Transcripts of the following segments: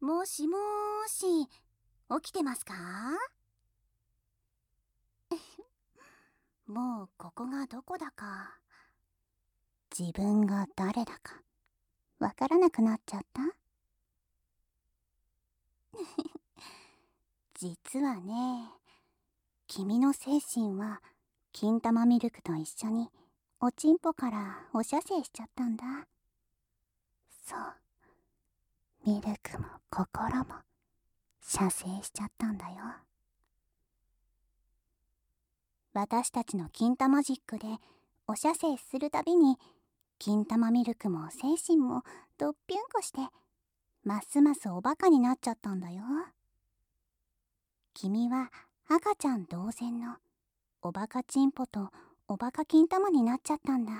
もしもーし、起きてますか？もうここがどこだか、自分が誰だかわからなくなっちゃった？実はね、君の精神は金玉ミルクと一緒におちんぽからお射精しちゃったんだ。そう、ミルクも心も射精しちゃったんだよ。私たちの金玉ジックでお射精するたびに、金玉ミルクも精神もどっぴゅんこしてますますおバカになっちゃったんだよ。君は赤ちゃん同然のおバカチンポとおバカ金玉になっちゃったんだ。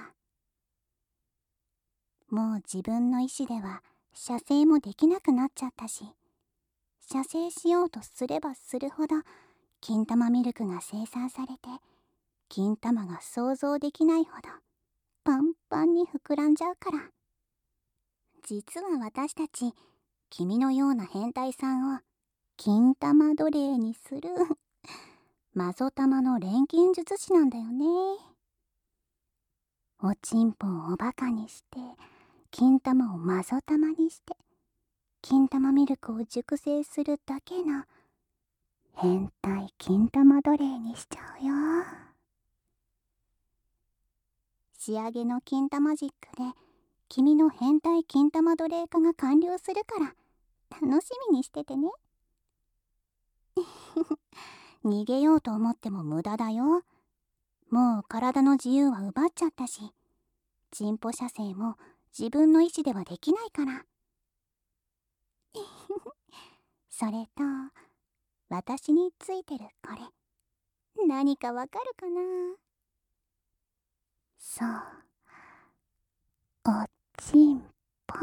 もう自分の意志では射精もできなくなっちゃったし、射精しようとすればするほど金玉ミルクが生産されて、金玉が想像できないほどパンパンに膨らんじゃうから。実は私たち、君のような変態さんを金玉奴隷にするマゾ玉の錬金術師なんだよね。おちんぽをおバカにして、金玉をマゾ玉にして、金玉ミルクを熟成するだけの変態金玉奴隷にしちゃうよ。仕上げの金玉ジックで君の変態金玉奴隷化が完了するから楽しみにしててね。逃げようと思っても無駄だよ。もう体の自由は奪っちゃったし、チンポ射精も自分の意志ではできないから。それと、私についてるこれ、何かわかるかな？そう、おちんぽ。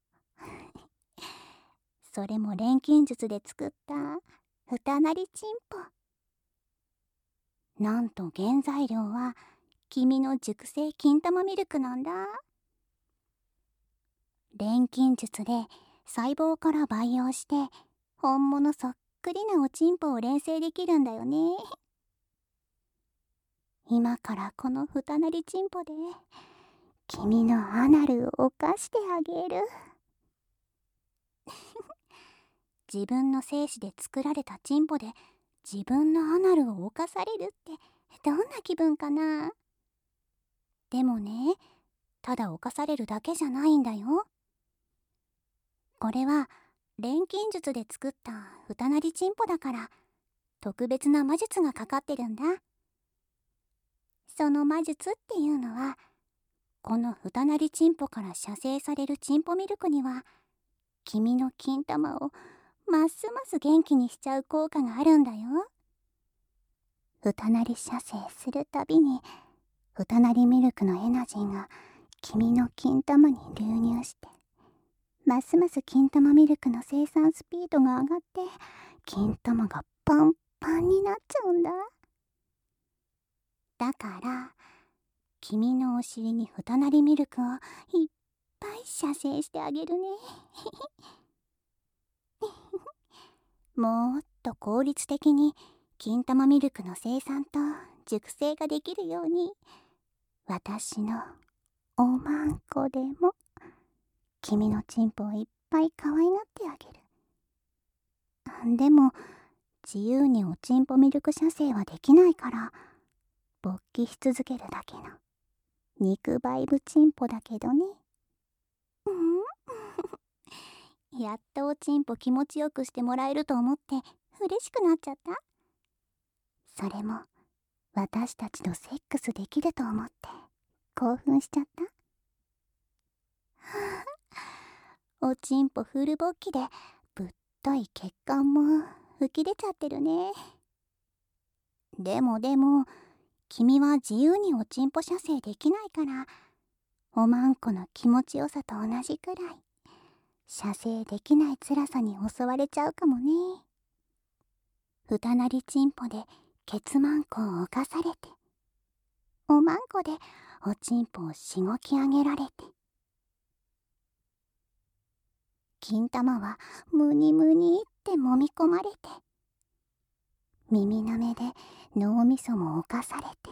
それも錬金術で作った二なりチンポ。なんと原材料は君の熟成金玉ミルクなんだ。錬金術で細胞から培養して本物そっくりなおちんぽを錬成できるんだよね。今からこの二なりチンポで君のアナルを犯してあげる。自分の精子で作られたチンポで自分のアナルを犯されるってどんな気分かな？でもね、ただ犯されるだけじゃないんだよ。これは錬金術で作った二なりチンポだから特別な魔術がかかってるんだ。その魔術っていうのは、この二なりチンポから射精されるチンポミルクには君の金玉をますます元気にしちゃう効果があるんだよ。二なり射精するたびに二なりミルクのエナジーが君の金玉に流入して、ますます金玉ミルクの生産スピードが上がって、金玉がパンパンになっちゃうんだ。だから君のお尻に二なりミルクをいっぱい射精してあげるね。もっと効率的に金玉ミルクの生産と熟成ができるように、私のおまんこでも君のチンポをいっぱい可愛がってあげる。でも自由におちんぽミルク射精はできないから、勃起し続けるだけの肉バイブチンポだけどね。やっとおちんぽ気持ちよくしてもらえると思って嬉しくなっちゃった。それも私たちとセックスできると思って興奮しちゃった。おちんぽフル勃起でぶっとい血管も吹き出ちゃってるね。でも君は自由におちんぽ射精できないから、おまんこの気持ちよさと同じくらい射精できない辛さに襲われちゃうかもね。二なりチンポでケツマンコを犯されて、おまんこでおちんぽをしごき上げられて、 金玉はムニムニって揉み込まれて、耳なめで脳みそも侵されて、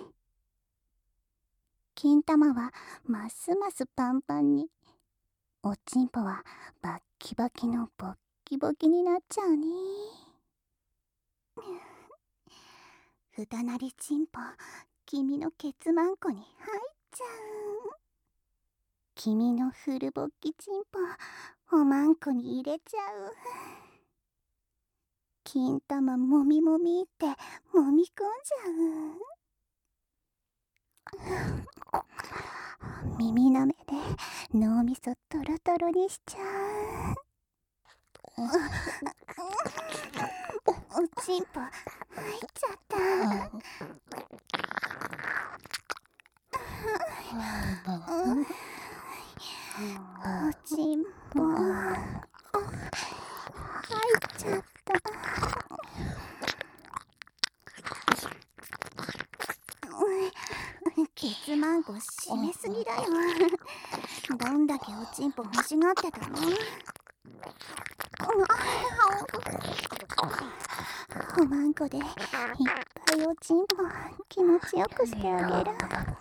金玉はますますパンパンに、おちんぽはバッキバキのボッキボキになっちゃうね。ふたなりちんぽ、君のケツマンコに入っちゃう。君のフルボッキちんぽ、おまんこに入れちゃう。金玉もみもみってもみ込んじゃう。耳なめで脳みそトロトロにしちゃう。おちんぽ入っちゃった。おちんぽ入っちゃった。ケツマンコ締めすぎだよ。どんだけおちんぽ欲しがってたの？おまんこでいっぱいおちんぽ気持ちよくしてあげる。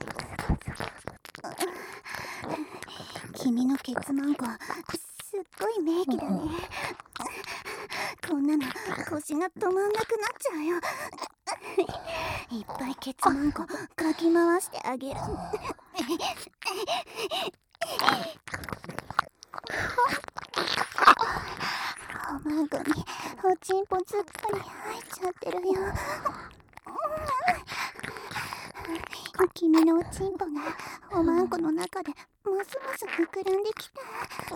君のケツマンコすっごい名器だね。こんなの腰が止まんなくなっちゃうよ。いっぱいケツマンコかき回してあげる。おまんこにおちんぽずっぽり入っちゃってるよ。君のおちんぽがおまんこの中でますます膨らんできた。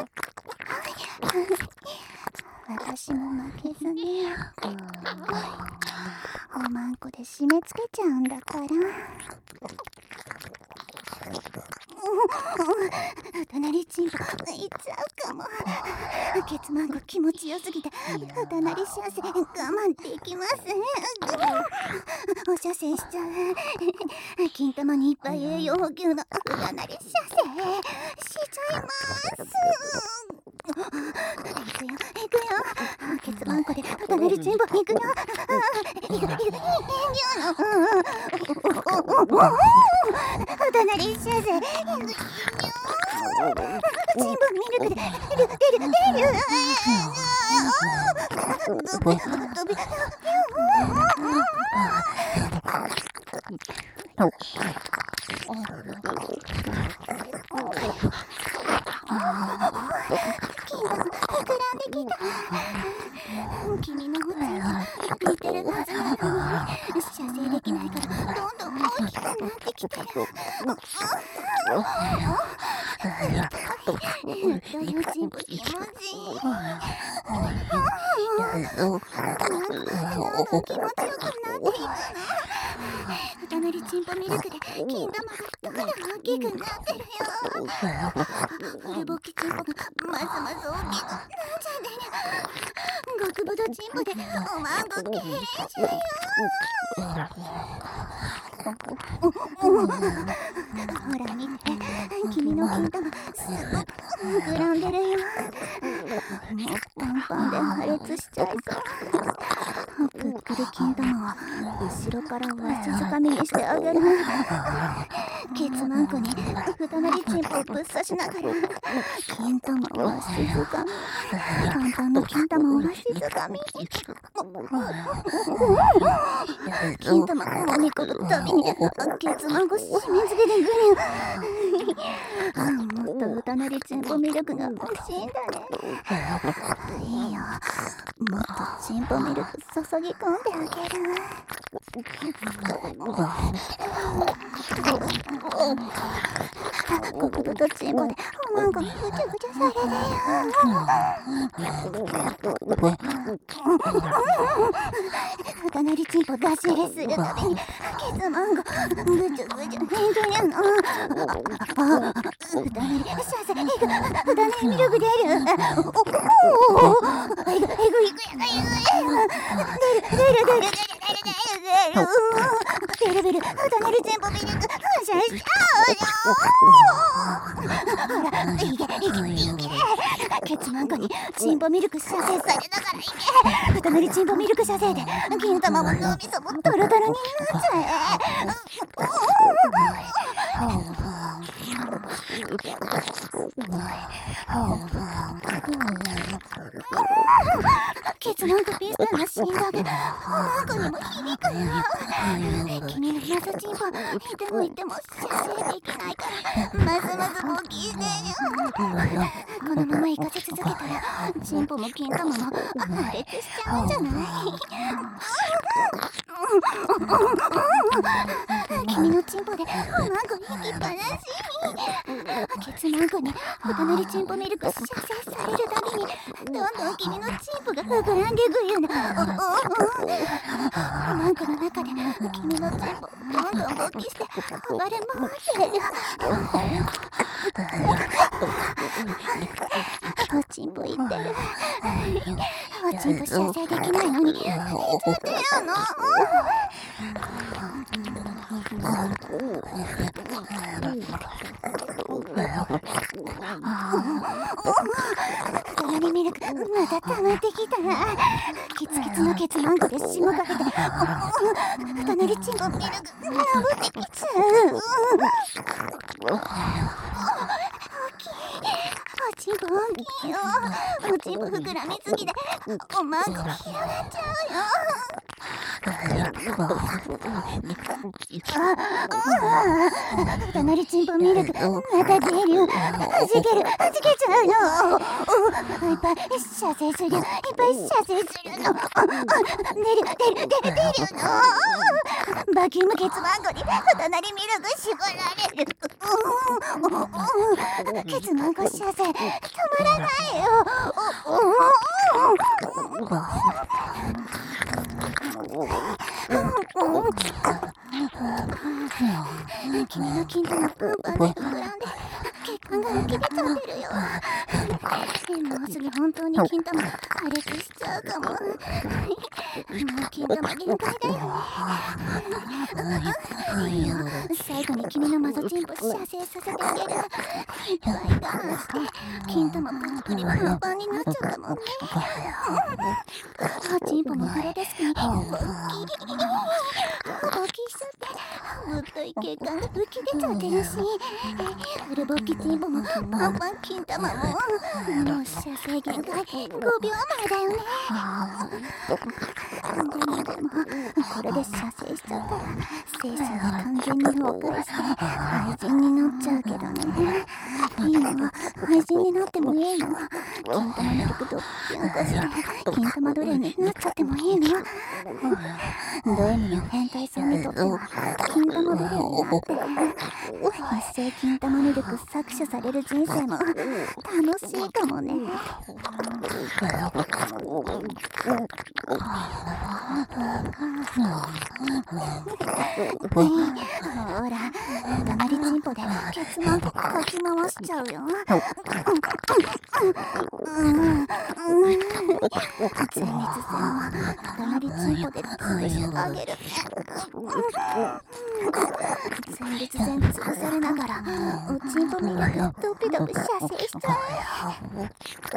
私も負けずにおまんこで締め付けちゃうんだから。ふたなりちんぽいっちゃうかも。ケツマンコ気持ちよすぎてふたなり射精我慢できません。お射精しちゃう。金玉にいっぱい栄養補給のふたなり射精しちゃいます。いくよいくよ。ケツマンコでふたなりちんぽいくよ。ふたなり射精チンポミルクで出る。君のおちんぽ似てるはずなのに射精できないからどんどん大きくなってきてる。というちんぽ気持ちいい。なんか気持ちよくなっていくの。ふたなりちんぽミルクで金玉がだから大きくなってるよ。フルボッキちんぽがますます大きくなっちゃってる。極太ちんぽでおまんこけいれんしゅよ。ほら見て、君の金玉すごく膨らんでるよ。もうパンパンで破裂しちゃいそう。ぷっくり金玉は後ろからわしづかみにしてあげる。ケツマンコにふたなりちんぽをぶっ刺しながら金玉をわしづかみ、パンパンの金玉をわしづかみ。金玉を揉み込むたびにケツマンコ締め付けてくる。もっとふたなりちんぽミルクが欲しいんだね。いいよ、もっとちんぽミルク注ぎ込んであげる。極太ちんぽでおまんこにぐちゃぐちゃされてよ。ふたなりちんぽ出し入れするたびにケツマンコぐちゃぐちゃ変化やの。ふたなり射精いく。ふたなりミルク出る。いくベルベル、ふたなりちんぽミルク噴射しちゃうよ。ほら、いけ。 ケツなんかにチンポミルク射精されながらいけ。ふたなりチンポミルク射精で金玉も脳みそもドロドロになっちゃえ。ケツなんかピスタな死んだけどなんかにも響くよ。君のマサチンポいてもいても射精できないからますます大きいね。このまま行かせ続けたらチンポも金玉も破裂しちゃうんじゃない？君のチンポでなんか息っぱなし。ケツなんかにふたなりチンポミルク射精されるたびにどんどん君のチンポが膨らんでいくよな。なんかの中で君のチンポどんどん勃起して暴れ回ってる。おちんぽ言ってる。おちんぽ射精できないのに言っちゃってよな。隣ミルクまた溜まってきたな。キツキツのケツマンコでしもかけて隣チンポミルク破ってきちゃう。おちんぽ大きいよ。おちんぽ膨らみすぎておまんこ広がっちゃうよ。隣チンポミルクまた出る。はじけちゃうよ。いっぱい射精するよ。いっぱい射精するの。出るの。バキュームケツマンコに隣ミルク絞られる。ケツマンコ射精止まらないよ。君の金玉パンパンで膨らんで血管が浮き出ちゃってるよ。もうすぐ本当に金玉破裂しちゃうかも。もう金玉限界だよね。最後に君のマゾチンポ射精させてあげる。いっぱい我慢して金玉ぷっくりパンパンになっちゃったもんね。チンポもフロデスクに勃起しちゃってぶっとい血管が浮き出ちゃってるし、フル勃起チンポもパンパン金玉ももう射精限界5秒前だよね。でもこれで射精しちゃったら精子が完全に崩壊して廃人になっちゃうけどね。いいの？廃人になってもいいの？金玉ミルクとぴょんこして金玉奴隷になっちゃってもいいの？ド M の変態さんにとっては金玉奴隷になって一生金玉ミルク搾取される人生も楽しいかもね。ほら隣チンポでケツマンコかき回しちゃうよ。前立腺を隣チンポで潰してあげる。前立腺潰されながらおちんぽミルクドピドピ射精しちゃう。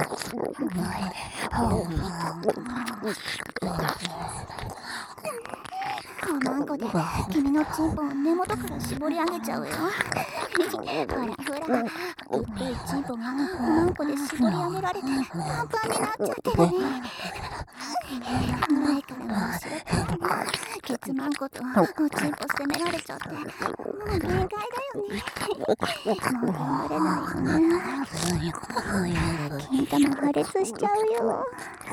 おまんこで君のチンポを根元から絞り上げちゃうよ。ほらぶっといチンポがおまんこで絞り上げられてパンパンになっちゃってるね。前からも後ろからもケツマンコとおちんぽ攻められちゃってもう限界だよね。もう頑張れないよね。金玉破裂しちゃうよ。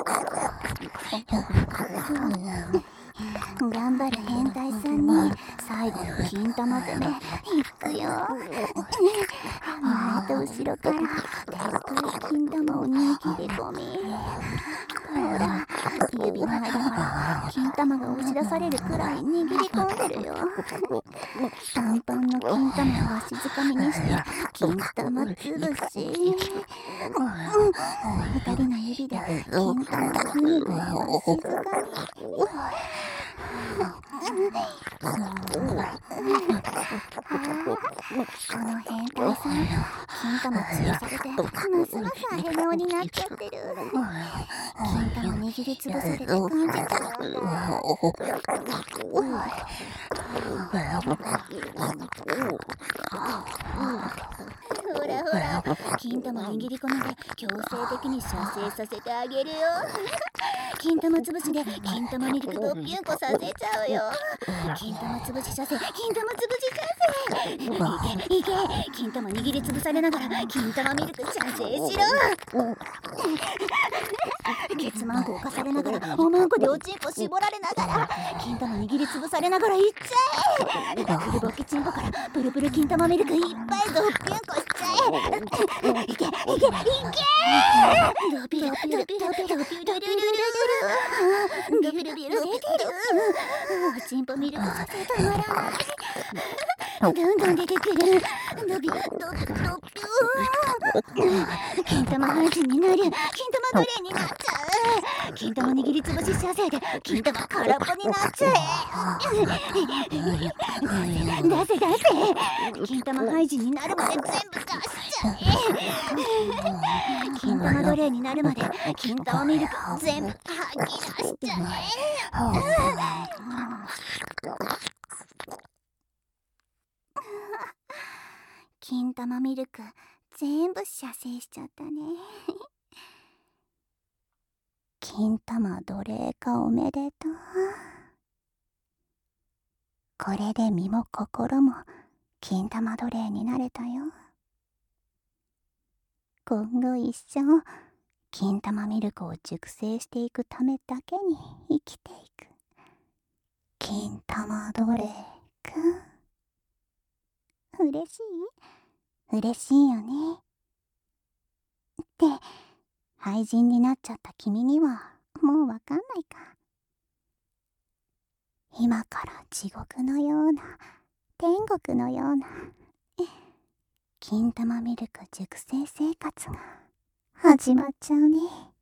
頑張る変態さんに最後の金玉攻めいくよ。前と後ろからでっかい金玉を握り込み、ほら指の間から金玉が押し出されるくらい握り込んでるよ。パンパンの金玉をわしづかみにして金玉つぶし、二人の指で金玉をグリグリわしづかみ。 この変態さん、金玉潰されてますますアヘ顔になっちゃってる。金玉握りつぶされて感じちゃう。ほらほら、金玉握り込みで強制的に射精させてあげるよ。金玉つぶしで金玉ミルクとピュンコさせちゃうよ。金玉つぶし射精、金玉つぶし射精。いけ、金玉握りつぶされながら金玉ミルク射精しろ。ケツマンコ浮かされながらおまんこでおちんこ絞られながら金玉握りつぶされながらいっちゃえ。フルボッキチンポからプルプル金玉ミルクいっぱいドピュンコしちゃえ。いけいけいけ、ドピュルドピュルドピュルドピュルルルルドピュルビュル出てる。おちんぽミルクさせたまらない。どんどん出てくる。ドビドビドビュー。金玉配信になる。金玉奴隷になっちゃう。金玉握りつぶし射精で金玉空っぽになっちゃえ。出せ出せ。金玉配信になるまで全部出しちゃえ。金玉奴隷になるまで金玉ミルク全部吐き出しちゃえ。金玉ミルク全部射精しちゃったね。金玉奴隷化おめでとう。これで身も心も金玉奴隷になれたよ。今後一生金玉ミルクを熟成していくためだけに生きていく金玉奴隷くん。嬉しい？嬉しいよね。って廃人になっちゃった君にはもうわかんないか。今から地獄のような天国のような金玉ミルク熟成生活が始まっちゃうね。